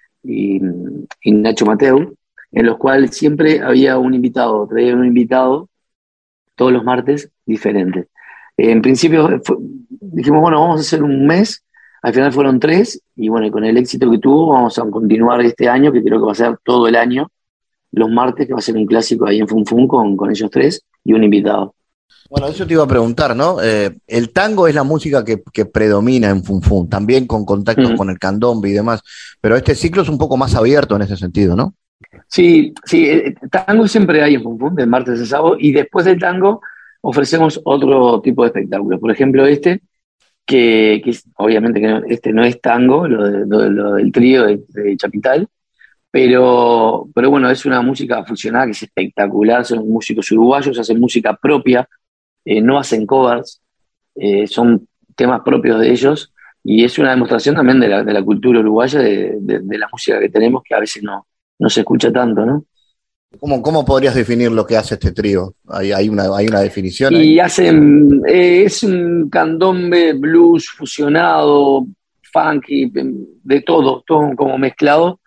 Nacho Mateu, en los cuales siempre había traían un invitado todos los martes diferente. En principio dijimos, bueno, vamos a hacer un mes, al final fueron 3, y bueno, y con el éxito que tuvo, vamos a continuar este año, que creo que va a ser todo el año, los martes, que va a ser un clásico ahí en Funfún con ellos 3 y un invitado. Bueno, eso te iba a preguntar, ¿no? El tango es la música que predomina en Funfún, también con contactos con el candombe y demás, pero este ciclo es un poco más abierto en ese sentido, ¿no? Sí, tango siempre hay en Funfún, de martes a sábado, y después del tango ofrecemos otro tipo de espectáculos. Por ejemplo, que obviamente que este no es tango, lo del trío de Chapital, pero bueno, es una música fusionada que es espectacular, son músicos uruguayos, hacen música propia, no hacen covers, son temas propios de ellos, y es una demostración también de la cultura uruguaya, de la música que tenemos, que a veces no se escucha tanto, ¿no? ¿Cómo podrías definir lo que hace este trío? ¿Hay una definición ahí? Y hacen, es un candombe, blues fusionado, funky, de todo como mezclado,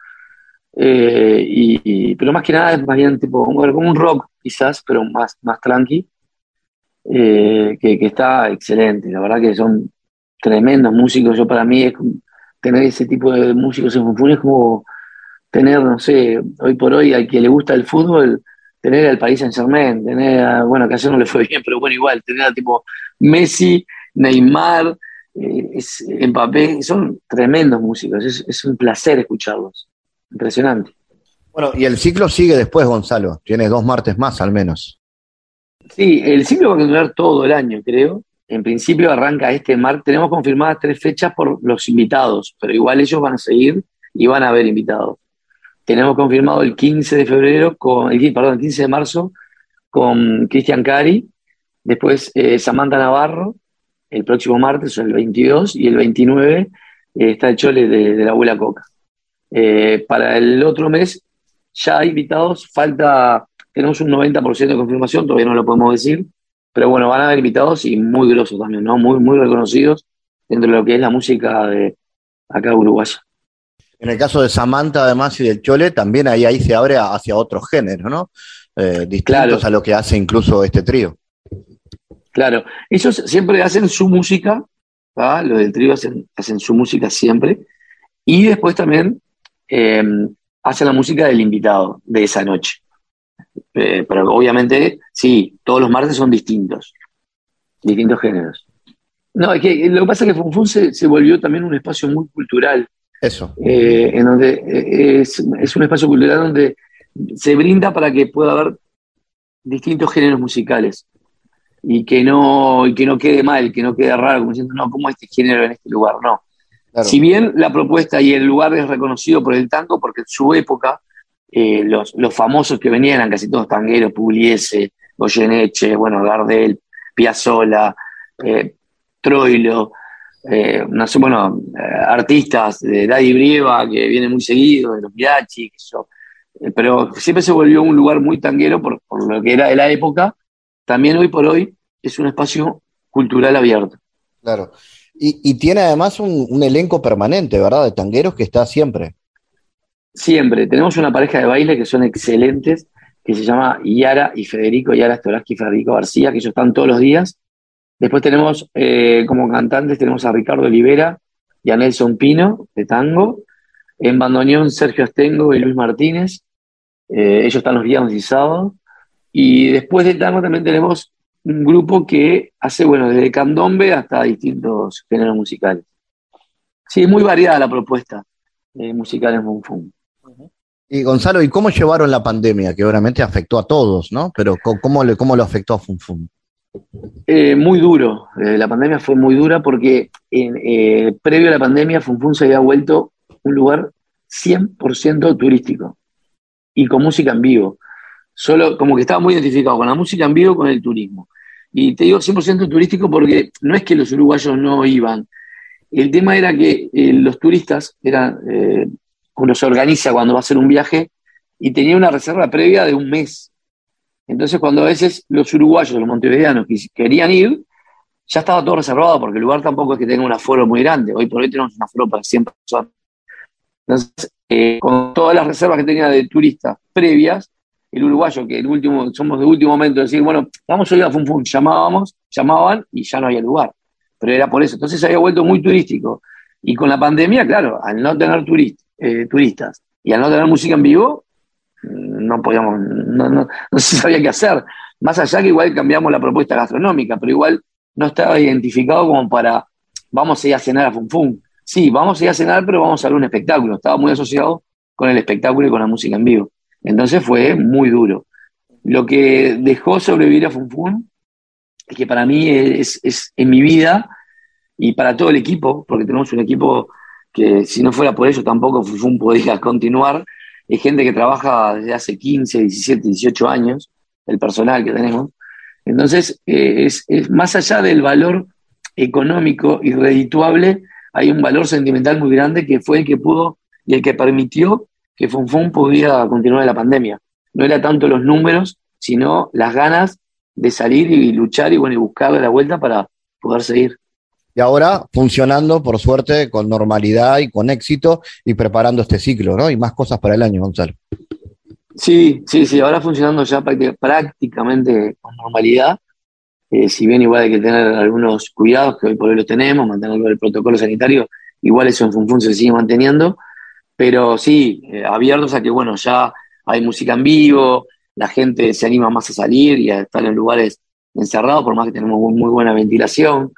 pero más que nada es más bien tipo, como un rock quizás, pero más tranqui, que está excelente. La verdad que son tremendos músicos. Yo, para mí, tener ese tipo de músicos en Funfún es como tener, no sé, hoy por hoy al que le gusta el fútbol, tener al Paris Saint-Germain, bueno, que ayer no le fue bien, pero bueno, igual, tener a tipo Messi, Neymar, Mbappé, son tremendos músicos, es un placer escucharlos, impresionante. Bueno, y el ciclo sigue después, Gonzalo, tienes 2 martes más al menos. Sí, el ciclo va a continuar todo el año, creo. En principio arranca este martes, tenemos confirmadas 3 fechas por los invitados, pero igual ellos van a seguir y van a haber invitados. Tenemos confirmado el 15 de marzo con Cristian Cari, después Samantha Navarro, el próximo martes, o el 22, y el 29 está el Chole de la Abuela Coca. Para el otro mes ya hay invitados, tenemos un 90% de confirmación, todavía no lo podemos decir, pero bueno, van a haber invitados y muy grosos también, ¿no? Muy, muy reconocidos dentro de lo que es la música de acá uruguaya. En el caso de Samantha, además, y del Chole, también ahí se abre hacia otros géneros, ¿no? Distintos, claro, a lo que hace incluso este trío. Claro, ellos siempre hacen su música, ¿va? Los del trío hacen su música siempre, y después también hacen la música del invitado de esa noche. Pero obviamente, sí, todos los martes son distintos géneros. No, es que lo que pasa es que Funfún se volvió también un espacio muy cultural. Eso. En donde es un espacio cultural donde se brinda para que pueda haber distintos géneros musicales y que no quede mal, que no quede raro, como diciendo, no, ¿cómo este género en este lugar? No. Claro. Si bien la propuesta y el lugar es reconocido por el tango, porque en su época los famosos que venían eran casi todos tangueros, Pugliese, Goyeneche, bueno, Gardel, Piazzolla, Troilo, no sé, bueno, artistas de Daddy Brieva, que viene muy seguido, de los Mirachi, pero siempre se volvió un lugar muy tanguero por lo que era de la época. También hoy por hoy es un espacio cultural abierto. Claro. Y tiene además un elenco permanente, ¿verdad? De tangueros que está siempre. Siempre. Tenemos una pareja de baile que son excelentes, que se llama Yara y Federico, Yara Storaski y Federico García, que ellos están todos los días. Después tenemos como cantantes, tenemos a Ricardo Olivera y a Nelson Pino, de tango. En bandoneón, Sergio Astengo y Luis Martínez. Ellos están los viernes y sábados. Y después del tango también tenemos un grupo que hace, bueno, desde candombe hasta distintos géneros musicales. Sí, es muy variada la propuesta musical en Fun Fun. Y Gonzalo, ¿y cómo llevaron la pandemia? Que obviamente afectó a todos, ¿no? Pero ¿cómo lo afectó a Fun Fun? Muy duro. La pandemia fue muy dura porque previo a la pandemia Fun Fun se había vuelto un lugar 100% turístico y con música en vivo. Solo como que estaba muy identificado con la música en vivo, con el turismo. Y te digo 100% turístico porque no es que los uruguayos no iban. El tema era que los turistas uno se organiza cuando va a hacer un viaje y tenía una reserva previa de un mes. Entonces cuando a veces los uruguayos, los montevideanos querían ir, ya estaba todo reservado porque el lugar tampoco es que tenga un aforo muy grande. Hoy por hoy tenemos un aforo para 100 personas. Entonces, con todas las reservas que tenía de turistas previas, el uruguayo, que somos de último momento, decir, bueno, vamos a ir a Fun Fun, llamaban y ya no había lugar. Pero era por eso. Entonces se había vuelto muy turístico. Y con la pandemia, claro, al no tener turistas y al no tener música en vivo, no podíamos, no se sabía qué hacer. Más allá que igual cambiamos la propuesta gastronómica, pero igual no estaba identificado como para, vamos a ir a cenar a Fun Fun. Sí, vamos a ir a cenar, pero vamos a ver un espectáculo. Estaba muy asociado con el espectáculo y con la música en vivo. Entonces fue muy duro. Lo que dejó sobrevivir a Fun Fun es que para mí es en mi vida y para todo el equipo, porque tenemos un equipo que si no fuera por ello tampoco Fun Fun podía continuar. Es gente que trabaja desde hace 15, 17, 18 años, el personal que tenemos. Entonces, es más allá del valor económico y redituable, hay un valor sentimental muy grande que fue el que pudo y el que permitió que Fun Fun pudiera continuar en la pandemia. No era tanto los números, sino las ganas de salir y luchar y buscar la vuelta para poder seguir. Y ahora funcionando, por suerte, con normalidad y con éxito y preparando este ciclo, ¿no? Y más cosas para el año, Gonzalo. Sí, ahora funcionando ya prácticamente con normalidad. Si bien igual hay que tener algunos cuidados, que hoy por hoy los tenemos, mantener el protocolo sanitario, igual eso en Fun Fun se sigue manteniendo, pero sí, abiertos a que, ya hay música en vivo, la gente se anima más a salir y a estar en lugares encerrados, por más que tenemos muy buena ventilación.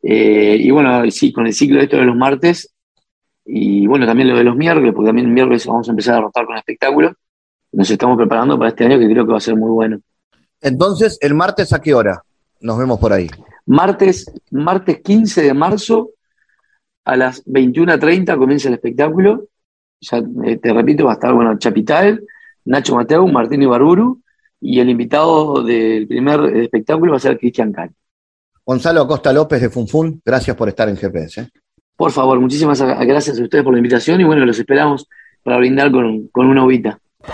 Sí, con el ciclo de los martes, y también lo de los miércoles, porque también el miércoles vamos a empezar a rotar con espectáculos. Nos estamos preparando para este año que creo que va a ser muy bueno. Entonces, ¿el martes a qué hora? Nos vemos por ahí. Martes 15 de marzo a las 21:30 comienza el espectáculo. Ya te repito, va a estar Chapital, Nacho Mateu, Martín Ibarburu, y el invitado del primer espectáculo va a ser Cristian Cali. Gonzalo Acosta López de Fun Fun, gracias por estar en GPS. Por favor, muchísimas gracias a ustedes por la invitación y los esperamos para brindar con una uvita.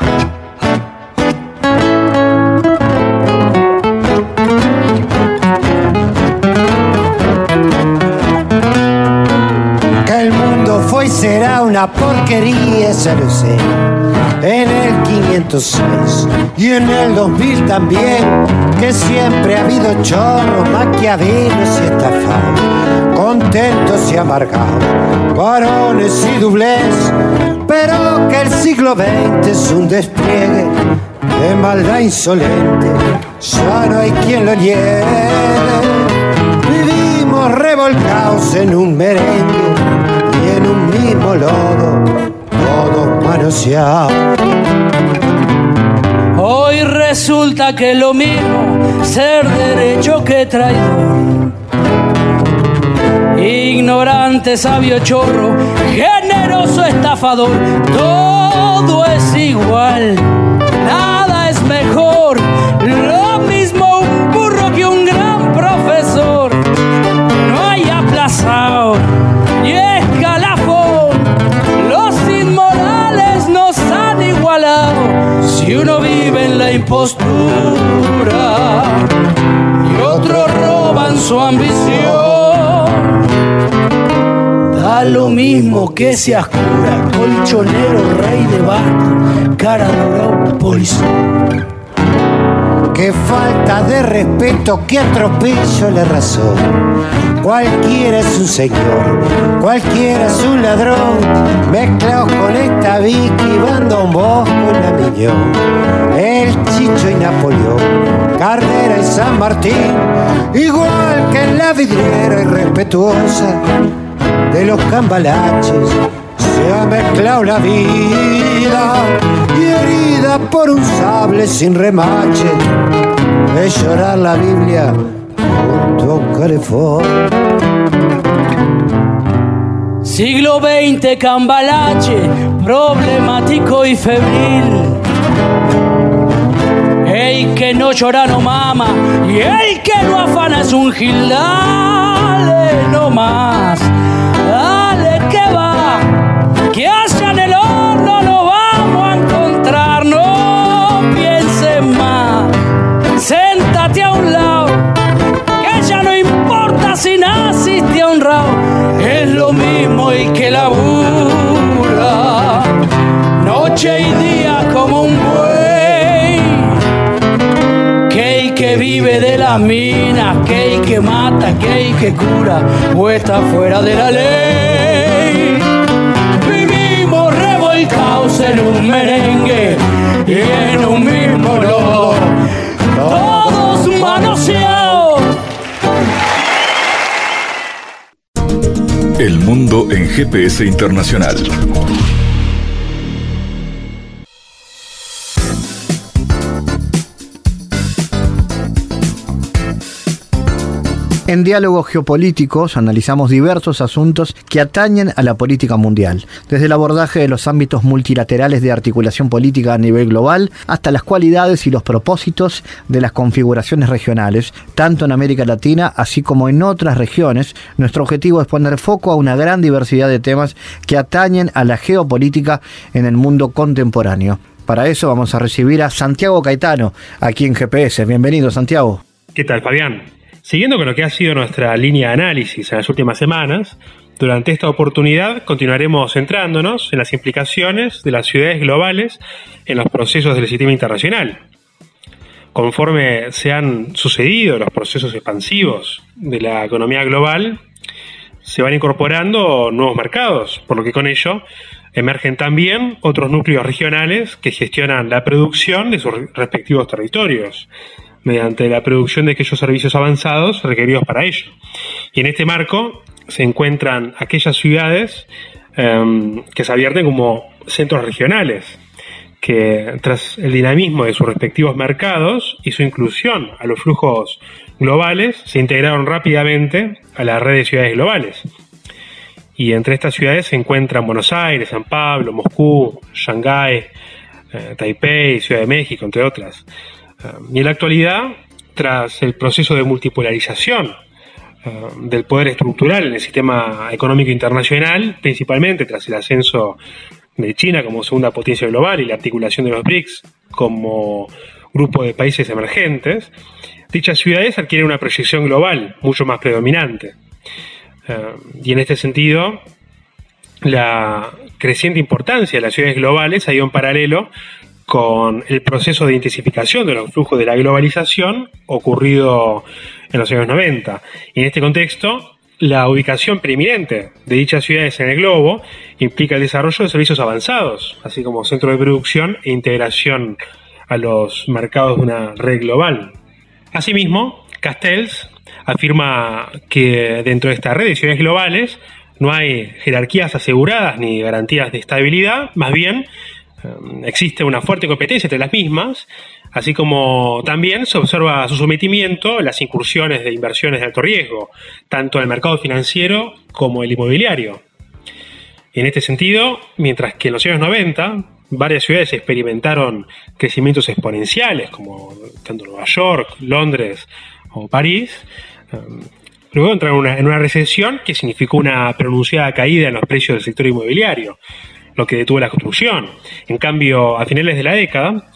Que el mundo fue y será una porquería, eso lo sé. En el 506 y en el 2000 también, que siempre ha habido chorros, maquiavelos y estafados, contentos y amargados, varones y doblez, pero que el siglo XX es un despliegue de maldad insolente, ya no hay quien lo niegue. Vivimos revolcados en un merengue y en un mismo lodo, todos manoseados. Hoy resulta que es lo mismo ser derecho que traidor. ignorante, sabio, chorro, generoso, estafador, todo es igual, nada es mejor, lo mismo un burro que un gran profesor. No hay aplazado y escalafón, los inmorales nos han igualado. Si uno vive en la impostura y otros roban su ambición, da lo mismo que seas cura, colchonero, rey de barco, cara de polizón. Qué falta de respeto, qué atropello la razón. Cualquiera es un señor, cualquiera es un ladrón, mezclados con esta Vicky, Van Don Bosco y la Miñón, el Chicho y Napoleón, Carrera y San Martín, igual que en la vidriera irrespetuosa de los cambalaches. Se ha mezclado la vida y herida por un sable sin remache, de llorar la Biblia junto a un calefón. Siglo XX, cambalache, problemático y febril. El que no llora no mama y el que no afana es un gil. Dale no más, dale que va, que allá en el horno lo vamos a encontrar. No pienses más, séntate a un lado, que ya no importa si naciste honrado. Es lo mismo el que labura noche y día como un buey, que el que vive de las minas, que el que mata, que el que cura o está fuera de la ley. Vivimos revolcados en un merengue y en un mismo lodo, todos manoseados. El mundo en GPS Internacional. En Diálogos Geopolíticos analizamos diversos asuntos que atañen a la política mundial, desde el abordaje de los ámbitos multilaterales de articulación política a nivel global hasta las cualidades y los propósitos de las configuraciones regionales, tanto en América Latina así como en otras regiones. Nuestro objetivo es poner foco a una gran diversidad de temas que atañen a la geopolítica en el mundo contemporáneo. Para eso vamos a recibir a Santiago Caetano, aquí en GPS. Bienvenido, Santiago. ¿Qué tal, Fabián? Siguiendo con lo que ha sido nuestra línea de análisis en las últimas semanas, durante esta oportunidad continuaremos centrándonos en las implicaciones de las ciudades globales en los procesos del sistema internacional. Conforme se han sucedido los procesos expansivos de la economía global, se van incorporando nuevos mercados, por lo que con ello emergen también otros núcleos regionales que gestionan la producción de sus respectivos territorios, mediante la producción de aquellos servicios avanzados requeridos para ello. Y en este marco se encuentran aquellas ciudades que se advierten como centros regionales, que tras el dinamismo de sus respectivos mercados y su inclusión a los flujos globales, se integraron rápidamente a la red de ciudades globales. Y entre estas ciudades se encuentran Buenos Aires, San Pablo, Moscú, Shanghái, Taipei, Ciudad de México, entre otras. Y en la actualidad, tras el proceso de multipolarización del poder estructural en el sistema económico internacional, principalmente tras el ascenso de China como segunda potencia global y la articulación de los BRICS como grupo de países emergentes, dichas ciudades adquieren una proyección global mucho más predominante. Y en este sentido, la creciente importancia de las ciudades globales ha ido en paralelo con el proceso de intensificación de los flujos de la globalización ocurrido en los años 90. Y en este contexto, la ubicación preeminente de dichas ciudades en el globo implica el desarrollo de servicios avanzados, así como centro de producción e integración a los mercados de una red global. Asimismo, Castells afirma que dentro de esta red de ciudades globales no hay jerarquías aseguradas ni garantías de estabilidad, más bien existe una fuerte competencia entre las mismas, así como también se observa su sometimiento a las incursiones de inversiones de alto riesgo, tanto en el mercado financiero como el inmobiliario. En este sentido, mientras que en los años 90 varias ciudades experimentaron crecimientos exponenciales, como tanto Nueva York, Londres o París, luego entraron en una recesión que significó una pronunciada caída en los precios del sector inmobiliario, lo que detuvo la construcción. En cambio, a finales de la década,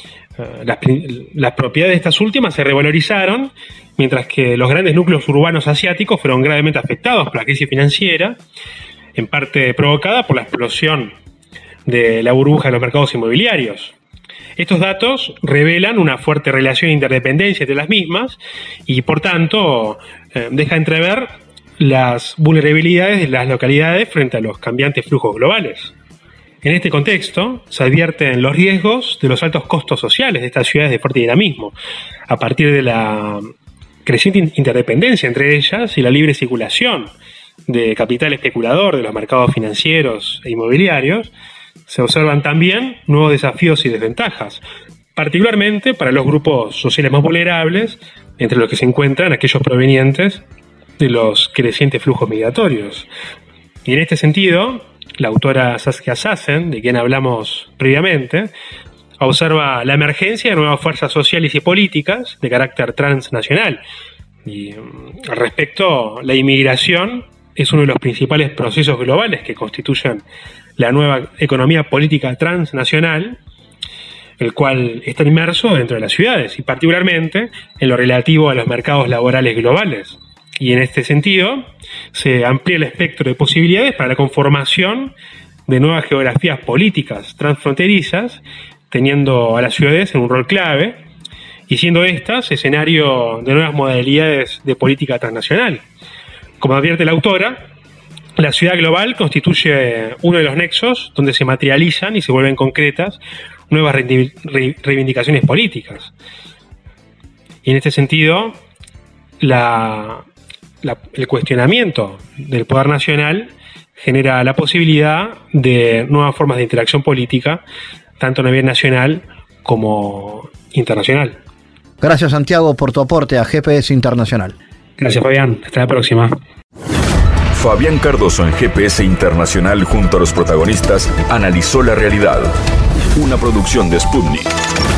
las propiedades de estas últimas se revalorizaron, mientras que los grandes núcleos urbanos asiáticos fueron gravemente afectados por la crisis financiera, en parte provocada por la explosión de la burbuja de los mercados inmobiliarios. Estos datos revelan una fuerte relación de interdependencia entre las mismas y, por tanto, deja entrever las vulnerabilidades de las localidades frente a los cambiantes flujos globales. En este contexto, se advierten los riesgos de los altos costos sociales de estas ciudades de fuerte dinamismo, a partir de la creciente interdependencia entre ellas y la libre circulación de capital especulador de los mercados financieros e inmobiliarios. Se observan también nuevos desafíos y desventajas, particularmente para los grupos sociales más vulnerables, entre los que se encuentran aquellos provenientes de los crecientes flujos migratorios. Y en este sentido, la autora Saskia Sassen, de quien hablamos previamente, observa la emergencia de nuevas fuerzas sociales y políticas de carácter transnacional. Y al respecto, la inmigración es uno de los principales procesos globales que constituyen la nueva economía política transnacional, el cual está inmerso dentro de las ciudades y particularmente en lo relativo a los mercados laborales globales. Y en este sentido, se amplía el espectro de posibilidades para la conformación de nuevas geografías políticas transfronterizas, teniendo a las ciudades en un rol clave y siendo estas escenario de nuevas modalidades de política transnacional. Como advierte la autora, la ciudad global constituye uno de los nexos donde se materializan y se vuelven concretas nuevas reivindicaciones políticas. Y en este sentido, el cuestionamiento del poder nacional genera la posibilidad de nuevas formas de interacción política, tanto a nivel nacional como internacional. Gracias, Santiago, por tu aporte a GPS Internacional. Gracias, Fabián. Hasta la próxima. Fabián Cardoso en GPS Internacional junto a los protagonistas analizó la realidad. Una producción de Sputnik.